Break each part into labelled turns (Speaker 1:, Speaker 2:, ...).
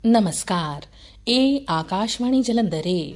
Speaker 1: नमस्कार, ਇਹ ਆਕਾਸ਼ਵਾਣੀ ਜਲੰਧਰ ਹੈ।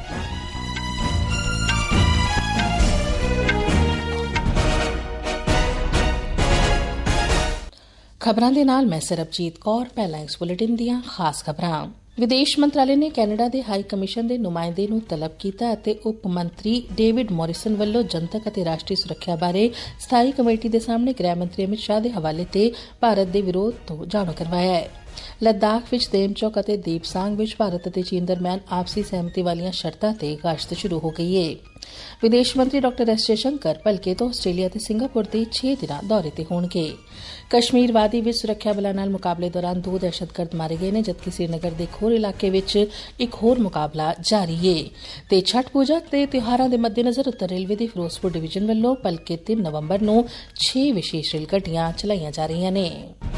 Speaker 1: ਖਬਰਾਂ ਦੇ ਨਾਲ ਮੈਂ ਸਰਬਜੀਤ ਕੌਰ। ਪਹਿਲਾਂ ਇਸ ਬੁਲੇਟਿਨ ਦੀਆਂ ਖਾਸ ਖਬਰਾਂ। ਵਿਦੇਸ਼ ਮੰਤਰਾਲੇ ਨੇ ਕੈਨੇਡਾ ਦੇ ਹਾਈ ਕਮਿਸ਼ਨ ਦੇ ਨੁਮਾਇੰਦੇ ਨੂੰ ਤਲਬ ਕੀਤਾ ਅਤੇ ਉਪ ਮੰਤਰੀ ਡੇਵਿਡ ਮੋਰਿਸਨ ਵੱਲੋਂ ਜਨਤਕ ਅਤੇ ਰਾਸ਼ਟਰੀ ਸੁਰੱਖਿਆ ਬਾਰੇ ਸਥਾਈ ਕਮੇਟੀ ਦੇ ਸਾਹਮਣੇ ਗ੍ਰਹਿ ਮੰਤਰੀ ਅਮਿਤ ਸ਼ਾਹ ਦੇ ਹਵਾਲੇ ਤੇ ਭਾਰਤ ਦੇ ਵਿਰੋਧ ਤੋਂ ਜਾਣੂ ਕਰਵਾਇਆ ਹੈ। ਲੱਦਾਖ ਵਿੱਚ ਦੇਮਚੌਕ ਅਤੇ ਦੀਪਸਾਂਗ ਵਿੱਚ ਭਾਰਤ ਅਤੇ ਚੀਨ ਦਰਮਿਆਨ ਆਪਸੀ ਸਹਿਮਤੀ ਵਾਲੀਆਂ ਸ਼ਰਤਾਂ ਤੇ ਗਸ਼ਤ ਸ਼ੁਰੂ ਹੋ ਗਈ ਹੈ। ਵਿਦੇਸ਼ ਮੰਤਰੀ ਡਾ ਐਸ ਜਯਸ਼ੰਕਰ ਭਲਕੇ ਤੋਂ ਆਸਟ੍ਰੇਲੀਆ ਅਤੇ ਸਿੰਗਾਪੁਰ ਦੇ 6 ਦਿਨਾਂ ਦੌਰੇ ਤੇ ਹੋਣਗੇ। ਕਸ਼ਮੀਰ ਵਾਦੀ ਵਿੱਚ ਸੁਰੱਖਿਆ ਬਲਾਂ ਨਾਲ ਮੁਕਾਬਲੇ ਦੌਰਾਨ 2 ਦਹਿਸ਼ਤਗਰਦ ਮਾਰੇ ਗਏ ਨੇ, ਜਦਕਿ ਸ੍ਰੀਨਗਰ ਦੇ ਖੋਰ ਇਲਾਕੇ ਵਿੱਚ ਇੱਕ ਹੋਰ ਮੁਕਾਬਲਾ ਜਾਰੀ ਹੈ। ਤੇ ਛਠ ਪੂਜਾ ਤੇ ਤਿਉਹਾਰਾਂ ਦੇ ਮੱਦੇਨਜ਼ਰ ਉੱਤਰ ਰੇਲਵੇ ਦੀ ਫਿਰੋਜ਼ਪੁਰ ਡਿਵੀਜ਼ਨ ਵੱਲੋਂ ਭਲਕੇ 3 ਨਵੰਬਰ ਨੂੰ 6 ਵਿਸ਼ੇਸ਼ ਰੇਲ ਗੱਡੀਆਂ ਚਲਾਈਆਂ ਜਾ ਰਹੀਆਂ ਨੇ।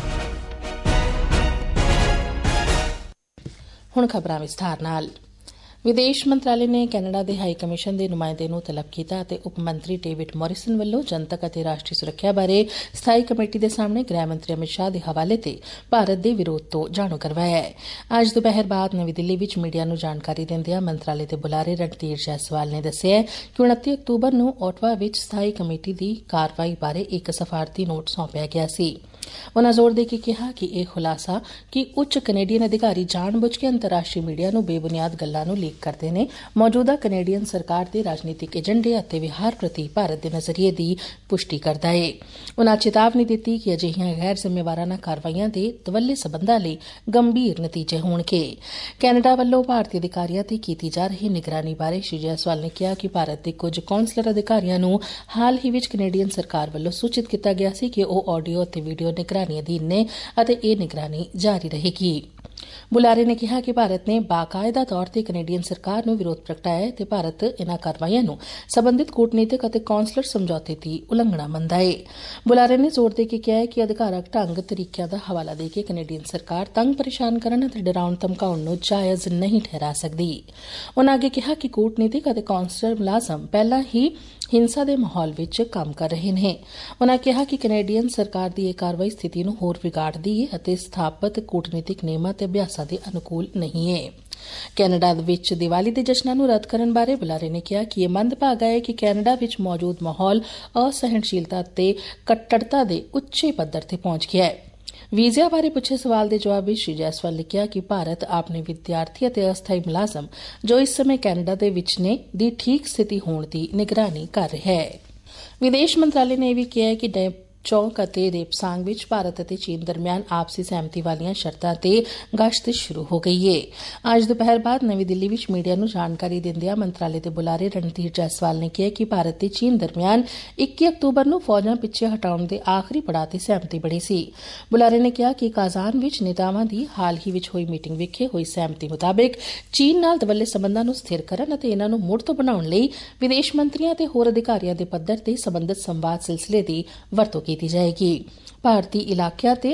Speaker 1: ਹੁਣ ਖਬਰਾਂ ਵਿਸਥਾਰ ਨਾਲ। ਵਿਦੇਸ਼ ਮੰਤਰਾਲੇ ਨੇ ਕੈਨੇਡਾ ਦੇ ਹਾਈ ਕਮਿਸ਼ਨ ਦੇ ਨੁਮਾਇੰਦੇ ਨੂੰ ਤਲਬ ਕੀਤਾ ਅਤੇ ਉਪ ਮੰਤਰੀ ਡੇਵਿਡ ਮੋਰਿਸਨ ਵੱਲੋਂ ਜਨਤਕ ਅਤੇ ਰਾਸ਼ਟਰੀ ਸੁਰੱਖਿਆ ਬਾਰੇ ਸਥਾਈ ਕਮੇਟੀ ਦੇ ਸਾਹਮਣੇ ਗ੍ਰਹਿ ਮੰਤਰੀ ਅਮਿਤ ਸ਼ਾਹ ਦੇ ਹਵਾਲੇ ਤੇ ਭਾਰਤ ਦੇ ਵਿਰੋਧ ਤੋਂ ਜਾਣੂ ਕਰਵਾਇਆ ਹੈ। ਅੱਜ ਦੁਪਹਿਰ ਬਾਅਦ ਨਵੀਂ ਦਿੱਲੀ ਵਿੱਚ ਮੀਡੀਆ ਨੂੰ ਜਾਣਕਾਰੀ ਦਿੰਦਿਆਂ ਮੰਤਰਾਲੇ ਦੇ ਬੁਲਾਰੇ ਰਣਧੀਰ ਜੈਸਵਾਲ ਨੇ ਦੱਸਿਆ ਕਿ 29 ਅਕਤੂਬਰ ਨੂੰ ਓਟਵਾ ਵਿੱਚ ਸਥਾਈ ਕਮੇਟੀ ਦੀ ਕਾਰਵਾਈ ਬਾਰੇ ਇੱਕ ਸਫਾਰਤੀ ਨੋਟ ਸੌਂਪਿਆ ਗਿਆ ਸੀ। ਉਨ੍ਹਾਂ ਜ਼ੋਰ ਦੇ ਕੇ ਕਿਹਾ ਕਿ ਇਹ ਖੁਲਾਸਾ ਕਿ ਉੱਚ ਕੈਨੇਡੀਅਨ ਅਧਿਕਾਰੀ ਜਾਣਬੁੱਝ ਕੇ ਅੰਤਰਰਾਸ਼ਟਰੀ ਮੀਡੀਆ ਨੂੰ ਬੇਬੁਨਿਆਦ ਗੱਲਾਂ ਨੂੰ ਲੀਕ ਕਰਦੇ ਨੇ, ਮੌਜੂਦਾ ਕੈਨੇਡੀਅਨ ਸਰਕਾਰ ਦੇ ਰਾਜਨੀਤਿਕ ਏਜੰਡੇ ਅਤੇ ਵਿਹਾਰ ਪ੍ਰਤੀ ਭਾਰਤ ਦੇ ਨਜ਼ਰੀਏ ਦੀ ਪੁਸ਼ਟੀ ਕਰਦਾ ਹੈ। ਉਨ੍ਹਾਂ ਚੇਤਾਵਨੀ ਦਿੱਤੀ ਕਿ ਅਜਿਹੀਆਂ ਗੈਰ ਜ਼ਿੰਮੇਵਾਰਾਨਾ ਕਾਰਵਾਈਆਂ ਦੇ ਦਵੱਲੇ ਸਬੰਧਾਂ ਲਈ ਗੰਭੀਰ ਨਤੀਜੇ ਹੋਣਗੇ। ਕੈਨੇਡਾ ਵੱਲੋਂ ਭਾਰਤੀ ਅਧਿਕਾਰੀਆਂ ਤੇ ਕੀਤੀ ਜਾ ਰਹੀ ਨਿਗਰਾਨੀ ਬਾਰੇ ਸ਼੍ਰੀ ਜੈਸਵਾਲ ਨੇ ਕਿਹਾ ਕਿ ਭਾਰਤ ਦੇ ਕੁਝ ਕੌਂਸਲਰ ਅਧਿਕਾਰੀਆਂ ਨੂੰ ਹਾਲ ਹੀ ਵਿੱਚ ਕੈਨੇਡੀਅਨ ਸਰਕਾਰ ਵੱਲੋਂ ਸੂਚਿਤ ਕੀਤਾ ਗਿਆ ਸੀ ਕਿ ਉਹ ਆਡੀਓ ਅਤੇ ਵੀਡੀਓ ਨਿਗਰਾਨੀ ਅਧੀਨ ਨੇ ਅਤੇ ਇਹ ਨਿਗਰਾਨੀ ਜਾਰੀ ਰਹੇਗੀ। ਬੁਲਾਰੇ ਨੇ ਕਿਹਾ ਕਿ ਭਾਰਤ ਨੇ ਬਾਕਾਇਦਾ ਤੌਰ ਤੇ ਕੈਨੇਡੀਅਨ ਸਰਕਾਰ ਨੂੰ ਵਿਰੋਧ ਪ੍ਰਗਟਾਇਆ ਹੈ ਤੇ ਭਾਰਤ ਇਨ੍ਹਾਂ ਕਾਰਵਾਈਆਂ ਨੂੰ ਸਬੰਧਿਤ ਕੂਟਨੀਤਕ ਅਤੇ ਕੌਂਸਲਰ ਸਮਝੌਤੇ ਦੀ ਉਲੰਘਣਾ ਮੰਨਦਾ ਹੈ। ਬੁਲਾਰੇ ਨੇ ਜ਼ੋਰ ਦੇ ਕੇ ਕਿਹਾ ਹੈ ਕਿ ਅਧਿਕਾਰਕ ਢੰਗ ਤਰੀਕਿਆਂ ਦਾ ਹਵਾਲਾ ਦੇ ਕੇ ਕੈਨੇਡੀਅਨ ਸਰਕਾਰ ਤੰਗ ਪਰੇਸ਼ਾਨ ਕਰਨ ਅਤੇ ਡਰਾਉਣ ਧਮਕਾਉਣ ਨੂੰ ਜਾਇਜ਼ ਨਹੀਂ ਠਹਿਰਾ ਸਕਦੀ। ਉਨ੍ਹਾਂ ਅੱਗੇ ਕਿਹਾ ਕਿ ਕੂਟਨੀਤਕ ਅਤੇ ਕੌਂਸਲਰ ਮੁਲਾਜ਼ਮ ਪਹਿਲਾਂ ਹੀ ਹਿੰਸਾ ਦੇ ਮਾਹੌਲ ਵਿੱਚ ਕੰਮ ਕਰ ਰਹੇ ਨੇ। ਉਨ੍ਹਾਂ ਕਿਹਾ ਕਿ ਕੈਨੇਡੀਅਨ ਸਰਕਾਰ ਦੀ ਇਹ ਕਾਰਵਾਈ ਸਥਿਤੀ ਨੂੰ ਹੋਰ ਵਿਗਾੜਦੀ ਹੈ ਅਤੇ ਸਥਾਪਤ ਕੂਟਨੀਤਿਕ ਨਿਯਮਾਂ ਤੇ ਅਭਿਆਸਾਂ ਦੇ ਅਨੁਕੂਲ ਨਹੀਂ ਹੈ। ਕੈਨੇਡਾ ਵਿੱਚ ਦੀਵਾਲੀ ਦੇ ਜਸ਼ਨਾਂ ਨੂੰ ਰੱਦ ਕਰਨ ਬਾਰੇ ਬੁਲਾਰੇ ਨੇ ਕਿਹਾ ਕਿ ਇਹ ਮੰਦਭਾਗਾ ਹੈ ਕਿ ਕੈਨੇਡਾ ਵਿੱਚ ਮੌਜੂਦ ਮਾਹੌਲ ਅਸਹਿਣਸ਼ੀਲਤਾ ਤੇ ਕੱਟੜਤਾ ਦੇ ਉੱਚੇ ਪੱਧਰ ਤੇ ਪਹੁੰਚ ਗਿਆ ਹੈ। ਵੀਜ਼ਿਆਂ ਬਾਰੇ ਪੁੱਛੇ ਸਵਾਲ ਦੇ ਜਵਾਬ ਵਿੱਚ ਸ਼੍ਰੀ ਜੈਸਵਾਲ ਨੇ ਕਿਹਾ ਕਿ ਭਾਰਤ ਆਪਣੇ ਵਿਦਿਆਰਥੀ ਅਤੇ ਅਸਥਾਈ ਮੁਲਾਜ਼ਮ ਜੋ ਇਸ ਸਮੇਂ ਕੈਨੇਡਾ ਦੇ ਵਿੱਚ ਨੇ ਦੀ ਠੀਕ ਸਥਿਤੀ ਹੋਣ ਦੀ ਨਿਗਰਾਨੀ ਕਰ ਰਿਹਾ ਹੈ। ਵਿਦੇਸ਼ ਮੰਤਰਾਲੇ ਨੇ ਇਹ ਵੀ ਕਿਹਾ ਕਿ ਚੌਕ ਅਤੇ ਦੇਪਸਾਂਗ ਵਿੱਚ ਭਾਰਤ ਅਤੇ ਚੀਨ ਦਰਮਿਆਨ ਆਪਸੀ ਸਹਿਮਤੀ ਵਾਲੀਆਂ ਸ਼ਰਤਾਂ ਤੇ ਗਸ਼ਤ ਸ਼ੁਰੂ ਹੋ ਗਈ ਹੈ। ਅੱਜ ਦੁਪਹਿਰ ਬਾਅਦ ਨਵੀਂ ਦਿੱਲੀ ਵਿੱਚ ਮੀਡੀਆ ਨੂੰ ਜਾਣਕਾਰੀ ਦਿੰਦਿਆਂ ਮੰਤਰਾਲੇ ਦੇ ਬੁਲਾਰੇ ਰਣਧੀਰ ਜੈਸਵਾਲ ਨੇ ਕਿਹਾ ਕਿ ਭਾਰਤ ਤੇ ਚੀਨ ਦਰਮਿਆਨ 21 ਅਕਤੂਬਰ ਨੂੰ ਫੌਜਾਂ ਪਿੱਛੇ ਹਟਾਉਣ ਦੇ ਆਖਰੀ ਪੜਾਅ ਤੇ ਸਹਿਮਤੀ ਬਣੀ ਸੀ। ਬੁਲਾਰੇ ਨੇ ਕਿਹਾ ਕਿ ਕਾਜ਼ਾਨ ਵਿੱਚ ਨੇਤਾਵਾਂ ਦੀ ਹਾਲ ਹੀ ਵਿੱਚ ਹੋਈ ਮੀਟਿੰਗ ਵਿਖੇ ਹੋਈ ਸਹਿਮਤੀ ਮੁਤਾਬਿਕ ਚੀਨ ਨਾਲ ਦਵੱਲੇ ਸਬੰਧਾਂ ਨੂੰ ਸਥਿਰ ਕਰਨ ਅਤੇ ਇਨ੍ਹਾਂ ਨੂੰ ਮੁੜ ਤੋਂ ਬਣਾਉਣ ਲਈ ਵਿਦੇਸ਼ ਮੰਤਰੀਆਂ ਤੇ ਹੋਰ ਅਧਿਕਾਰੀਆਂ ਦੇ ਪੱਧਰ ਤੇ ਸਬੰਧਤ ਸੰਵਾਦ ਸਿਲਸਿਲੇ ਦੀ ਵਰਤੋਂ ਕੀਤੀ ਜਾਏਗੀ। ਭਾਰਤੀ ਇਲਾਕਿਆਂ ਤੇ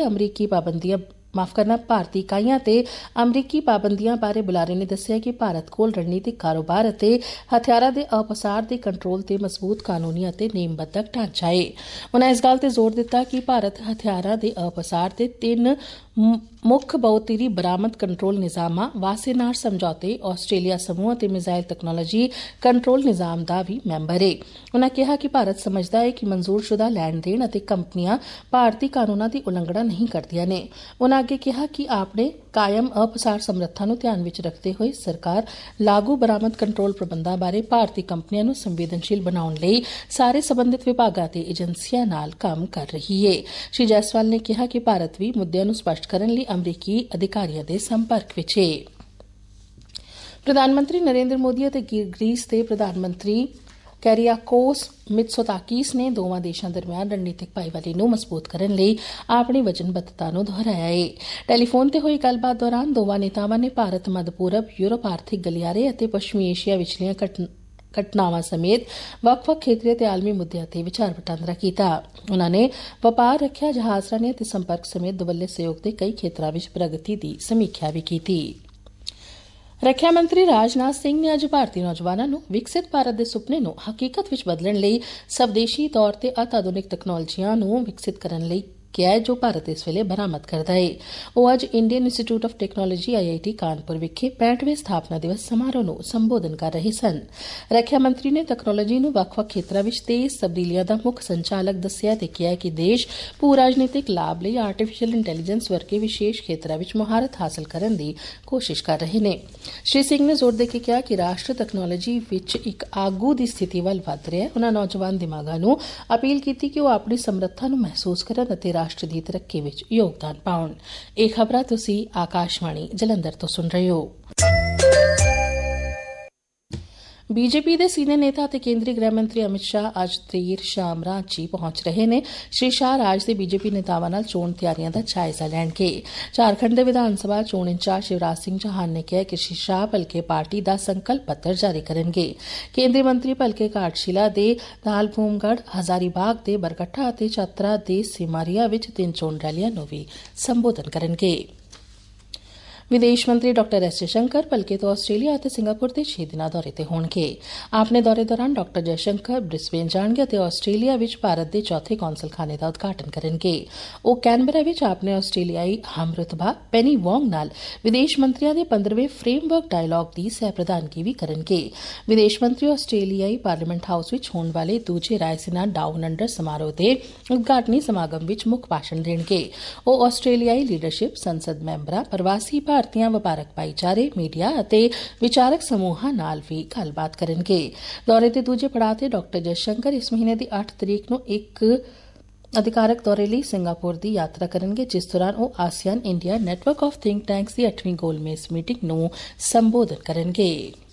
Speaker 1: ਭਾਰਤੀ ਇਕਾਈਆਂ ਤੇ ਅਮਰੀਕੀ ਪਾਬੰਦੀਆਂ ਬਾਰੇ ਬੁਲਾਰੇ ਨੇ ਦੱਸਿਆ ਕਿ ਭਾਰਤ ਕੋਲ ਰਣਨੀਤਿਕ ਕਾਰੋਬਾਰ ਅਤੇ ਹਥਿਆਰਾਂ ਦੇ ਅਪਸਾਰ ਦੇ ਕੰਟਰੋਲ ਤੇ ਮਜ਼ਬੂਤ ਕਾਨੂੰਨੀ ਅਤੇ ਨੇਮਬੱਧਕ ਢਾਂਚਾ ਹੈ। ਉਨ੍ਹਾਂ ਇਸ ਗੱਲ ਤੇ ਜ਼ੋਰ ਦਿੱਤਾ ਕਿ ਭਾਰਤ ਹਥਿਆਰਾਂ ਦੇ ਅਪਸਾਰ ਦੇ 3 ਮੁੱਖ ਬਹੁਧਿਰੀ ਬਰਾਮਦ ਕੰਟਰੋਲ ਨਿਜ਼ਾਮਾਂ ਵਾਸੇਨਾਰ ਸਮਝੌਤੇ, ਆਸਟ੍ਰੇਲੀਆ ਸਮੂਹ ਅਤੇ ਮਿਜ਼ਾਈਲ ਤਕਨਾਲੋਜੀ ਕੰਟਰੋਲ ਨਿਜ਼ਾਮ ਦਾ ਵੀ ਮੈਂਬਰ ਹੈ। ਉਨ੍ਹਾਂ ਕਿਹਾ ਕਿ ਭਾਰਤ ਸਮਝਦਾ ਹੈ ਕਿ ਮਨਜ਼ੂਰਸ਼ੁਦਾ ਲੈਣ ਦੇਣ ਅਤੇ ਕੰਪਨੀਆਂ ਭਾਰਤੀ ਕਾਨੂੰਨਾਂ ਦੀ ਉਲੰਘਣਾ ਨਹੀਂ ਕਰਦੀਆਂ ਨੇ। ਉਨ੍ਹਾਂ ਅੱਗੇ ਕਿਹਾ ਕਿ ਆਪਣੇ ਕਾਇਮ ਅਪਸਾਰ ਸਮਰੱਥਾ ਨੂੰ ਧਿਆਨ ਵਿੱਚ ਰੱਖਦੇ ਹੋਏ ਸਰਕਾਰ ਲਾਗੂ ਬਰਾਮਦ ਕੰਟਰੋਲ ਪ੍ਰਬੰਧਾਂ ਬਾਰੇ ਭਾਰਤੀ ਕੰਪਨੀਆਂ ਨੂੰ ਸੰਵੇਦਨਸ਼ੀਲ ਬਣਾਉਣ ਲਈ ਸਾਰੇ ਸਬੰਧਿਤ ਵਿਭਾਗਾਂ ਤੇ ਏਜੰਸੀਆਂ ਨਾਲ ਕੰਮ ਕਰ ਰਹੀ ਹੈ। ਸ਼੍ਰੀ ਜੈਸਵਾਲ ਨੇ ਕਿਹਾ ਕਿ ਭਾਰਤ ਵੀ ਮੁੱਦਿਆਂ ਨੂੰ ਸਪਸ਼ਟ ਕਰਨ ਲਈ ਅਮਰੀਕੀ ਅਧਿਕਾਰੀਆਂ ਦੇ ਸੰਪਰਕ ਵਿੱਚ ਹੈ। ਪ੍ਰਧਾਨ ਮੰਤਰੀ ਨਰਿੰਦਰ ਮੋਦੀ ਅਤੇ ਗ੍ਰੀਸ ਦੇ ਪ੍ਰਧਾਨ ਮੰਤਰੀ ਕੈਰੀਆਕੋਸ ਮਿਤਸੋਤਾਕੀਸ ਨੇ ਦੋਵਾਂ ਦੇਸ਼ਾਂ ਦਰਮਿਆਨ ਰਣਨੀਤਿਕ ਭਾਈਵਾਲੀ ਨੂੰ ਮਜ਼ਬੂਤ ਕਰਨ ਲਈ ਆਪਣੀ ਵਚਨਬੱਧਤਾ ਨੂੰ ਦੁਹਰਾਇਆ ਹੈ। ਟੈਲੀਫੋਨ ਤੇ ਹੋਈ ਗੱਲਬਾਤ ਦੌਰਾਨ ਦੋਵਾਂ ਨੇਤਾਵਾਂ ਨੇ ਭਾਰਤ, ਮੱਧ ਪੂਰਬ, ਯੂਰਪ ਆਰਥਿਕ ਗਲਿਆਰੇ ਅਤੇ ਪੱਛਮੀ ਏਸ਼ੀਆ ਵਿਚਲੀਆਂ ਘਟਨਾਵਾਂ ਸਮੇਤ ਵੱਖ-ਵੱਖ ਖੇਤਰੀ ਤੇ ਆਲਮੀ ਮੁੱਦਿਆਂ ਤੇ ਵਿਚਾਰ ਵਟਾਂਦਰਾ ਕੀਤਾ। ਉਨ੍ਹਾਂ ਨੇ ਵਪਾਰ, ਰੱਖਿਆ, ਜਹਾਜ਼ਰਾਨੀ ਅਤੇ ਸੰਪਰਕ ਸਮੇਤ ਦੁਵੱਲੇ ਸਹਿਯੋਗ ਦੇ ਕਈ ਖੇਤਰਾਂ ਵਿੱਚ ਪ੍ਰਗਤੀ ਦੀ ਸਮੀਖਿਆ ਵੀ ਕੀਤੀ। ਰੱਖਿਆ ਮੰਤਰੀ ਰਾਜਨਾਥ ਸਿੰਘ ਨੇ ਅੱਜ ਭਾਰਤੀ ਨੌਜਵਾਨਾਂ ਨੂੰ ਵਿਕਸਿਤ ਭਾਰਤ ਦੇ ਸੁਪਨੇ ਨੂੰ ਹਕੀਕਤ ਵਿੱਚ ਬਦਲਣ ਲਈ ਸਵਦੇਸ਼ੀ ਤੌਰ ਤੇ ਅਤ ਆਧੁਨਿਕ ਤਕਨਾਲੋਜੀਆਂ ਨੂੰ ਵਿਕਸਿਤ ਕਰਨ ਲਈ किया है जो भारत इस वेले बरामद करदा है। ਉਹ ਅੱਜ Indian institute of technology IIT Kanpur ਵਿਖੇ 65ਵੇਂ ਸਥਾਪਨਾ ਦਿਵਸ ਸਮਾਰੋਹ ਨੂੰ ਸੰਬੋਧਨ ਕਰ ਰਹੇ ਸਨ। ਰੱਖਿਆ ਮੰਤਰੀ ਨੇ ਤਕਨਾਲੋਜੀ ਨੂੰ ਵੱਖ-ਵੱਖ ਖੇਤਰਾਂ ਵਿੱਚ ਤੇਜ਼ ਤਬਦੀਲੀਆਂ ਦਾ ਮੁੱਖ ਸੰਚਾਲਕ ਦੱਸਿਆ ਤੇ ਕਿਹਾ ਕਿ ਦੇਸ਼ ਭੂ ਰਾਜਨੀਤਿਕ ਲਾਭ ਲਈ ਆਰਟੀਫੀਸ਼ੀਅਲ ਇੰਟੈਲੀਜੈਂਸ ਵਰਗੇ ਵਿਸ਼ੇਸ਼ ਖੇਤਰਾਂ ਵਿੱਚ ਮੁਹਾਰਤ ਹਾਸਲ ਕਰਨ ਦੀ ਕੋਸ਼ਿਸ਼ ਕਰ ਰਹੇ ਨੇ। ਸ਼੍ਰੀ ਸਿੰਘ ਨੇ ਜ਼ੋਰ ਦੇ ਕੇ ਕਿਹਾ ਕਿ ਰਾਸ਼ਟਰ ਤਕਨਾਲੋਜੀ ਵਿੱਚ ਇੱਕ ਆਗੂ ਦੀ ਸਥਿਤੀ ਵੱਲ ਵਧ ਰਿਹਾ ਹੈ। ਉਨ੍ਹਾਂ ਨੌਜਵਾਨ ਦਿਮਾਗਾਂ ਨੂੰ ਅਪੀਲ ਕੀਤੀ ਕਿ ਉਹ ਆਪਣੀ ਸਮਰੱਥਾ ਨੂੰ ਮਹਿਸੂਸ ਕਰਨ ਅਤੇ ਰਾਸ਼ਟਰ ਦੀ ਤਰੱਕੀ ਵਿੱਚ ਯੋਗਦਾਨ ਪਾਉਣ। ਇਹ ਖਬਰਾਂ ਤੁਸੀਂ ਆਕਾਸ਼ਵਾਣੀ ਜਲੰਧਰ ਤੋਂ ਸੁਣ ਰਹੇ ਹੋ। ਬੀਜੇਪੀ ਦੇ ਸੀਨੀਅਰ ਨੇਤਾ ਅਤੇ ਕੇਂਦਰੀ ਗ੍ਰਹਿ ਮੰਤਰੀ ਅਮਿਤ ਸ਼ਾਹ ਅੱਜ ਦੇਰ ਸ਼ਾਮ ਰਾਂਚੀ ਪਹੁੰਚ ਰਹੇ ਨੇ। ਸ਼੍ਰੀ ਸ਼ਾਹ ਰਾਜ ਦੇ ਬੀਜੇਪੀ ਨੇਤਾਵਾਂ ਨਾਲ ਚੋਣ ਤਿਆਰੀਆਂ ਦਾ ਜਾਇਜ਼ਾ ਲੈਣਗੇ। ਝਾਰਖੰਡ ਦੇ ਵਿਧਾਨ ਸਭਾ ਚੋਣ ਇੰਚਾਰਜ ਸ਼ਿਵਰਾਜ ਸਿੰਘ ਚੌਹਾਨ ਨੇ ਕਿਹਾ ਕਿ ਸ਼੍ਰੀ ਸ਼ਾਹ ਭਲਕੇ ਪਾਰਟੀ ਦਾ ਸੰਕਲਪ ਪੱਤਰ ਜਾਰੀ ਕਰਨਗੇ। ਕੇਂਦਰੀ ਮੰਤਰੀ ਭਲਕੇ ਘਾਟਸ਼ਿਲਾ ਦੇ ਦਾਲਭੂਮਗੜ੍ਹ, ਹਜ਼ਾਰੀਬਾਗ ਦੇ ਬਰਕੱਠਾ ਅਤੇ ਚਤਰਾ ਦੇ ਸਿਮਾਰੀਆ ਵਿੱਚ 3 ਚੋਣ ਰੈਲੀਆਂ ਨੂੰ ਵੀ ਸੰਬੋਧਨ ਕਰਨਗੇ। ਵਿਦੇਸ਼ ਮੰਤਰੀ ਡਾ ਐਸ ਜੈਸ਼ੰਕਰ ਭਲਕੇ ਤੋਂ ਆਸਟ੍ਰੇਲੀਆ ਅਤੇ ਸਿੰਗਾਪੁਰ ਦੇ 6 ਦਿਨਾਂ ਦੌਰੇ ਤੇ ਹੋਣਗੇ। ਆਪਣੇ ਦੌਰੇ ਦੌਰਾਨ ਡਾ ਜੈਸ਼ੰਕਰ ਬ੍ਰਿਸਬੇਨ ਜਾਣਗੇ ਅਤੇ ਆਸਟ੍ਰੇਲੀਆ ਵਿੱਚ ਭਾਰਤ ਦੇ ਚੌਥੇ ਕੌਂਸਲਖਾਨੇ ਦਾ ਉਦਘਾਟਨ ਕਰਨਗੇ। ਉਹ ਕੈਨਬਰਾ ਵਿੱਚ ਆਪਣੇ ਆਸਟ੍ਰੇਲੀਆਈ ਹਮਰੁਤਬਾ ਪੈਨੀ ਵੋਂਗ ਨਾਲ ਵਿਦੇਸ਼ ਮੰਤਰੀਆਂ ਦੇ 15ਵੇਂ ਫਰੇਮਵਰਕ ਡਾਇਲਾਗ ਦੀ ਸਹਿ ਪ੍ਰਧਾਨਗੀ ਵੀ ਕਰਨਗੇ। ਵਿਦੇਸ਼ ਮੰਤਰੀ ਆਸਟ੍ਰੇਲੀਆਈ ਪਾਰਲੀਮੈਂਟ ਹਾਊਸ ਵਿੱਚ ਹੋਣ ਵਾਲੇ ਦੂਜੇ ਰਾਇਸੀਨਾ ਡਾਊਨ ਅੰਡਰ ਸਮਾਰੋਹ ਦੇ ਉਦਘਾਟਨੀ ਸਮਾਗਮ ਵਿੱਚ ਮੁੱਖ ਭਾਸ਼ਣ ਦੇਣਗੇ। ਉਹ ਆਸਟ੍ਰੇਲੀਆਈ ਲੀਡਰਸ਼ਿਪ, ਸੰਸਦ ਮੈਂਬਰਾਂ, ਪ੍ਰਵਾਸੀ ਭਾਰਤੀਆਂ, ਵਪਾਰਕ ਭਾਈਚਾਰੇ, ਮੀਡੀਆ ਅਤੇ ਵਿਚਾਰਕ ਸਮੂਹਾਂ ਨਾਲ ਵੀ ਗੱਲਬਾਤ ਕਰਨਗੇ। ਦੌਰੇ ਦੇ ਦੂਜੇ ਪੜਾਅ ਤੇ ਡਾ ਜੈਸ਼ੰਕਰ ਇਸ ਮਹੀਨੇ ਦੀ 8 ਤਰੀਕ ਨੂੰ ਇੱਕ ਅਧਿਕਾਰਕ ਦੌਰੇ ਲਈ ਸਿੰਗਾਪੁਰ ਦੀ ਯਾਤਰਾ ਕਰਨਗੇ, ਜਿਸ ਦੌਰਾਨ ਉਹ ASEAN India network of think tanks ਦੀ 8ਵੀਂ ਗੋਲਮੇਜ਼ ਮੀਟਿੰਗ ਨੂੰ ਸੰਬੋਧਨ ਕਰਨਗੇ।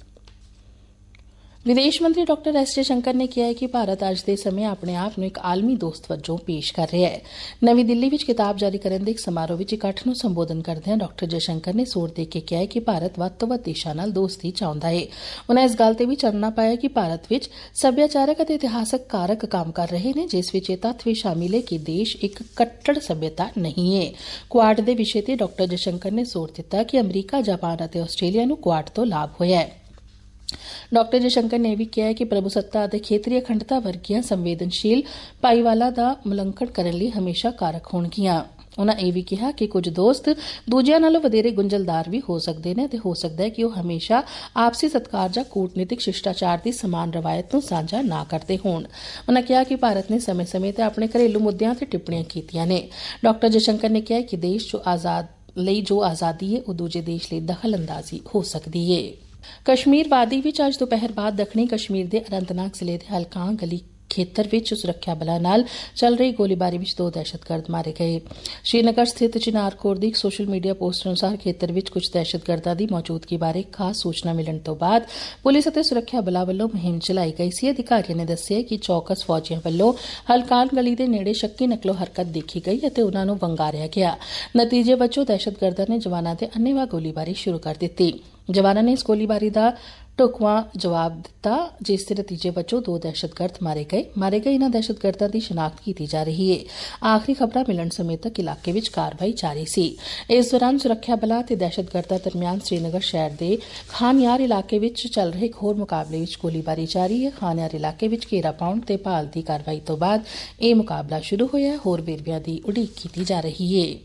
Speaker 1: ਵਿਦੇਸ਼ ਮੰਤਰੀ ਡਾ ਐਸ ਜੈਸ਼ੰਕਰ ਨੇ ਕਿਹਾ ਹੈ ਕਿ ਭਾਰਤ ਅੱਜ ਦੇ ਸਮੇਂ ਆਪਣੇ ਆਪ ਨੂੰ ਇੱਕ ਆਲਮੀ ਦੋਸਤ ਵਜੋਂ ਪੇਸ਼ ਕਰ ਰਿਹਾ ਹੈ। ਨਵੀਂ ਦਿੱਲੀ ਵਿੱਚ ਕਿਤਾਬ ਜਾਰੀ ਕਰਨ ਦੇ ਇੱਕ ਸਮਾਰੋਹ ਵਿੱਚ ਇਕੱਠ ਨੂੰ ਸੰਬੋਧਨ ਕਰਦਿਆਂ ਡਾ ਜੈਸ਼ੰਕਰ ਨੇ ਜ਼ੋਰ ਦੇ ਕੇ ਕਿਹਾ ਹੈ ਕਿ ਭਾਰਤ ਵੱਧ ਤੋਂ ਵੱਧ ਦੇਸ਼ਾਂ ਨਾਲ ਦੋਸਤੀ ਚਾਹੁੰਦਾ ਹੈ। ਉਨ੍ਹਾਂ ਇਸ ਗੱਲ ਤੇ ਵੀ ਚਾਨਣਾ ਪਾਇਆ ਕਿ ਭਾਰਤ ਵਿੱਚ ਸੱਭਿਆਚਾਰਕ ਅਤੇ ਇਤਿਹਾਸਕ ਕਾਰਕ ਕੰਮ ਕਰ ਰਹੇ ਨੇ, ਜਿਸ ਵਿੱਚ ਇਹ ਤੱਥ ਵੀ ਸ਼ਾਮਿਲ ਹੈ ਕਿ ਦੇਸ਼ ਇੱਕ ਕੱਟੜ ਸੱਭਿਅਤਾ ਨਹੀਂ ਹੈ। ਕੁਆਡ ਦੇ ਵਿਸ਼ੇ ਤੇ ਡਾ ਜੈਸ਼ੰਕਰ ਨੇ ਜ਼ੋਰ ਦਿੱਤਾ ਕਿ ਅਮਰੀਕਾ, ਜਾਪਾਨ ਅਤੇ ਆਸਟ੍ਰੇਲੀਆ ਨੂੰ ਕੁਆਡ ਤੋਂ ਲਾਭ ਹੋਇਆ ਹੈ। ਡਾ ਜੈਸ਼ੰਕਰ ਨੇ ਵੀ ਕਿਹਾ ਕਿ ਪ੍ਰਭੂਸੱਤਾ ਅਤੇ ਖੇਤਰੀ ਅਖੰਡਤਾ ਵਰਗੀਆਂ ਸੰਵੇਦਨਸ਼ੀਲ ਭਾਈਵਾਲਾਂ ਦਾ ਮੁਲੰਕਣ ਕਰਨ ਲਈ ਹਮੇਸ਼ਾ ਕਾਰਕ ਹੋਣਗੀਆਂ। ਉਨ੍ਹਾਂ ਇਹ ਵੀ ਕਿਹਾ ਕਿ ਕੁਝ ਦੋਸਤ ਦੂਜਿਆਂ ਨਾਲੋਂ ਵਧੇਰੇ ਗੁੰਝਲਦਾਰ ਵੀ ਹੋ ਸਕਦੇ ਨੇ ਅਤੇ ਹੋ ਸਕਦਾ ਹੈ ਕਿ ਉਹ ਹਮੇਸ਼ਾ ਆਪਸੀ ਸਤਿਕਾਰ ਜਾਂ ਕੂਟਨੀਤਿਕ ਸ਼ਿਸ਼ਟਾਚਾਰ ਦੀ ਸਮਾਨ ਰਵਾਇਤ ਨੂੰ ਸਾਂਝਾ ਨਾ ਕਰਦੇ ਹੋਣ। ਉਨ੍ਹਾਂ ਕਿਹਾ ਕਿ ਭਾਰਤ ਨੇ ਸਮੇਂ-ਸਮੇਂ ਤੇ ਆਪਣੇ ਘਰੇਲੂ ਮੁੱਦਿਆਂ ਤੇ ਟਿੱਪਣੀਆਂ ਕੀਤੀਆਂ ਨੇ। ਡਾ ਜੈਸ਼ੰਕਰ ਨੇ ਕਿਹਾ ਕਿ ਦੇਸ਼ ਜੋ ਆਜ਼ਾਦੀ ਹੈ ਉਹ ਦੂਜੇ ਦੇਸ਼ ਲਈ ਦਖਲ-ਅੰਦਾਜ਼ੀ ਹੋ ਸਕਦੀ ਹੈ। ਕਸ਼ਮੀਰ ਵਾਦੀ ਵਿੱਚ ਅੱਜ ਦੁਪਹਿਰ ਬਾਅਦ ਦੱਖਣੀ ਕਸ਼ਮੀਰ ਦੇ ਅਨੰਤਨਾਗ ਜ਼ਿਲ੍ਹੇ ਦੇ ਹਲਕਾ ਗਲੀ ਖੇਤਰ ਵਿੱਚ ਸੁਰੱਖਿਆ ਬਲਾਂ ਨਾਲ ਚੱਲ ਰਹੀ ਗੋਲੀਬਾਰੀ ਵਿੱਚ 2 ਦਹਿਸ਼ਤਗਰਦ ਮਾਰੇ ਗਏ। ਸ਼੍ਰੀਨਗਰ ਸਥਿਤ ਚਿਨਾਰ ਕੋਰ ਦੀ ਇੱਕ ਸੋਸ਼ਲ ਮੀਡੀਆ ਪੋਸਟ ਅਨੁਸਾਰ ਖੇਤਰ ਵਿੱਚ ਕੁਝ ਦਹਿਸ਼ਤਗਰਦਾਂ ਦੀ ਮੌਜੂਦਗੀ ਬਾਰੇ ਖਾਸ ਸੂਚਨਾ ਮਿਲਣ ਤੋਂ ਬਾਅਦ ਪੁਲਿਸ ਅਤੇ ਸੁਰੱਖਿਆ ਬਲਾਂ ਵੱਲੋਂ ਮੁਹਿੰਮ ਚਲਾਈ ਗਈ ਸੀ। ਅਧਿਕਾਰੀਆਂ ਨੇ ਦੱਸਿਆ ਕਿ ਚੌਕਸ ਫੌਜੀਆਂ ਵੱਲੋਂ ਹਲਕਾਨ ਗਲੀ ਦੇ ਨੇੜੇ ਸ਼ੱਕੀ ਨਕਲੋ ਹਰਕਤ ਦੇਖੀ ਗਈ ਅਤੇ ਉਨ੍ਹਾਂ ਨੂੰ ਵੰਗਾਰਿਆ ਗਿਆ। ਨਤੀਜੇ ਵਜੋਂ ਦਹਿਸ਼ਤਗਰਦਾਂ ਨੇ ਜਵਾਨਾਂ ਤੇ ਅੰਨ੍ਹੇਵਾਹ ਗੋਲੀਬਾਰੀ ਸ਼ੁਰੂ ਕਰ ਦਿੱਤੀ। ਜਵਾਨਾਂ ਨੇ ਇਸ ਗੋਲੀਬਾਰੀ ਦਾ ਢੁਕਵਾਂ ਜਵਾਬ ਦਿੱਤਾ, ਜਿਸ ਦੇ ਨਤੀਜੇ ਵਜੋਂ 2 ਦਹਿਸ਼ਤਗਰਦ ਮਾਰੇ ਗਏ। ਇਹਨਾਂ ਦਹਿਸ਼ਤਗਰਦਾਂ ਦੀ ਸ਼ਨਾਖਤ ਕੀਤੀ ਜਾ ਰਹੀ ਹੈ। ਆਖਰੀ ਖਬਰਾਂ ਮਿਲਣ ਸਮੇਂ ਤੱਕ ਇਲਾਕੇ ਵਿੱਚ ਕਾਰਵਾਈ ਜਾਰੀ ਸੀ। ਇਸ ਦੌਰਾਨ ਸੁਰੱਖਿਆ ਬਲਾਂ ਤੇ ਦਹਿਸ਼ਤਗਰਦਾਂ ਦਰਮਿਆਨ ਸ੍ਰੀਨਗਰ ਸ਼ਹਿਰ ਦੇ ਖਾਨਯਾਰ ਇਲਾਕੇ ਵਿੱਚ ਚੱਲ ਰਹੇ ਇੱਕ ਹੋਰ ਮੁਕਾਬਲੇ ਵਿੱਚ ਗੋਲੀਬਾਰੀ ਜਾਰੀ ਹੈ। ਖਾਨਯਾਰ ਇਲਾਕੇ ਵਿੱਚ ਘੇਰਾ ਪਾਉਣ ਤੇ ਭਾਲ ਦੀ ਕਾਰਵਾਈ ਤੋਂ ਬਾਅਦ ਇਹ ਮੁਕਾਬਲਾ ਸ਼ੁਰੂ ਹੋਇਆ। ਹੋਰ ਵੇਰਵਿਆਂ ਦੀ ਉਡੀਕ ਕੀਤੀ ਜਾ ਰਹੀ ਹੈ।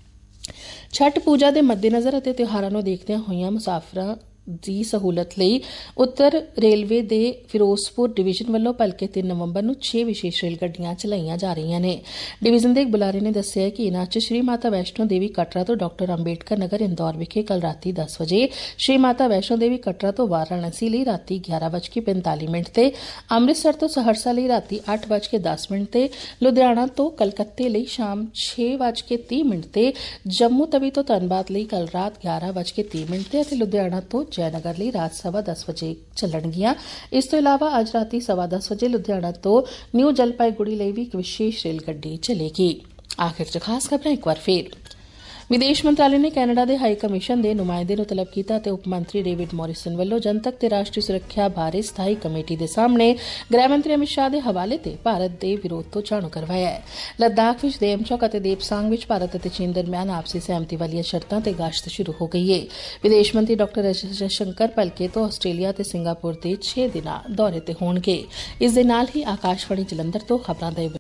Speaker 1: ਛਠ ਪੂਜਾ ਦੇ ਮੱਦੇਨਜ਼ਰ ਅਤੇ ਤਿਉਹਾਰਾਂ ਨੂੰ ਦੇਖਦਿਆਂ ਹੋਇਆਂ ਮੁਸਾਫਰਾਂ ਦੀ ਸਹੂਲਤ ਲਈ ਉੱਤਰ ਰੇਲਵੇ ਦੇ ਫਿਰੋਜ਼ਪੁਰ ਡਿਵੀਜ਼ਨ ਵੱਲੋਂ ਭਲਕੇ 3 ਨਵੰਬਰ ਨੂੰ 6 ਵਿਸ਼ੇਸ਼ ਰੇਲ ਗੱਡੀਆਂ ਚਲਾਈਆਂ ਜਾ ਰਹੀਆਂ ਨੇ। ਡਿਵੀਜ਼ਨ ਦੇ ਇੱਕ ਬੁਲਾਰੇ ਨੇ ਦੱਸਿਆ ਕਿ ਇਨ੍ਹਾਂ 'ਚ ਸ਼੍ਰੀ ਮਾਤਾ ਵੈਸ਼ਨੋ ਦੇਵੀ ਕਟਰਾ ਤੋਂ ਡਾ ਅੰਬੇਡਕਰ ਨਗਰ ਇੰਦੌਰ ਵਿਖੇ ਕੱਲ ਰਾਤੀ 10 ਵਜੇ, ਸ਼੍ਰੀ ਮਾਤਾ ਵੈਸ਼ਨੋ ਦੇਵੀ ਕਟਰਾ ਤੋਂ ਵਾਰਾਣਸੀ ਲਈ ਰਾਤੀ 11:45 ਤੇ, ਅੰਮ੍ਰਿਤਸਰ ਤੋਂ ਸਹਰਸਾ ਲਈ ਰਾਤੀ 8:10 ਤੇ, ਲੁਧਿਆਣਾ ਤੋਂ ਕਲਕੱਤੇ ਲਈ ਸ਼ਾਮ 6:30 ਤੇ, ਜੰਮੂ ਤਵੀ ਤੋਂ ਧਨਬਾਦ ਲਈ ਕੱਲ ਰਾਤ 11:30 ਤੇ ਅਤੇ ਲੁਧਿਆਣਾ ਤੋਂ ਜੈਨਗਰ ਲਈ ਰਾਤ 10:15 ਵਜੇ ਚੱਲਣਗੀਆਂ। ਇਸ ਤੋਂ ਇਲਾਵਾ ਅੱਜ ਰਾਤੀ 10:15 ਵਜੇ ਲੁਧਿਆਣਾ ਤੋਂ ਨਿਊ ਜਲਪਾਈਗੁੜੀ ਲਈ ਵੀ ਇੱਕ ਵਿਸ਼ੇਸ਼ ਰੇਲ ਗੱਡੀ ਚੱਲੇਗੀ। ਆਖਿਰ 'ਚ ਖਾਸ ਖਬਰਾਂ ਇੱਕ ਵਾਰ ਫੇਰ। ਵਿਦੇਸ਼ ਮੰਤਰਾਲੇ ਨੇ ਕੈਨੇਡਾ ਦੇ ਹਾਈ ਕਮਿਸ਼ਨ ਦੇ ਨੁਮਾਇੰਦੇ ਨੂੰ ਤਲਬ ਕੀਤਾ ਅਤੇ ਉਪ ਮੰਤਰੀ ਡੇਵਿਡ ਮੋਰਿਸਨ ਵੱਲੋਂ ਜਨਤਕ ਤੇ ਰਾਸ਼ਟਰੀ ਸੁਰੱਖਿਆ ਬਾਰੇ ਸਥਾਈ ਕਮੇਟੀ ਦੇ ਸਾਹਮਣੇ ਗ੍ਰਹਿ ਮੰਤਰੀ ਅਮਿਤ ਸ਼ਾਹ ਦੇ ਹਵਾਲੇ ਤੇ ਭਾਰਤ ਦੇ ਵਿਰੋਧ ਤੋਂ ਜਾਣੂ ਕਰਵਾਇਆ ਹੈ। ਲੱਦਾਖ ਵਿੱਚ ਦੇਮਚੌਕ ਅਤੇ ਦੇਪਸਾਂਗ ਵਿੱਚ ਭਾਰਤ ਅਤੇ ਚੀਨ ਦਰਮਿਆਨ ਆਪਸੀ ਸਹਿਮਤੀ ਵਾਲੀਆਂ ਸ਼ਰਤਾਂ ਤੇ ਗਸ਼ਤ ਸ਼ੁਰੂ ਹੋ ਗਈ ਹੈ। ਵਿਦੇਸ਼ ਮੰਤਰੀ ਡਾ ਐਸ ਜੈਸ਼ੰਕਰ ਭਲਕੇ ਤੋਂ ਆਸਟ੍ਰੇਲੀਆ ਤੇ ਸਿੰਗਾਪੁਰ ਦੇ 6 ਦਿਨਾਂ ਦੌਰੇ ਤੇ ਹੋਣਗੇ। ਇਸ ਦੇ ਨਾਲ ਹੀ ਆਕਾਸ਼ਵਾਣੀ ਜਲੰਧਰ ਤੋਂ ਖਬਰਾਂ ਦਾ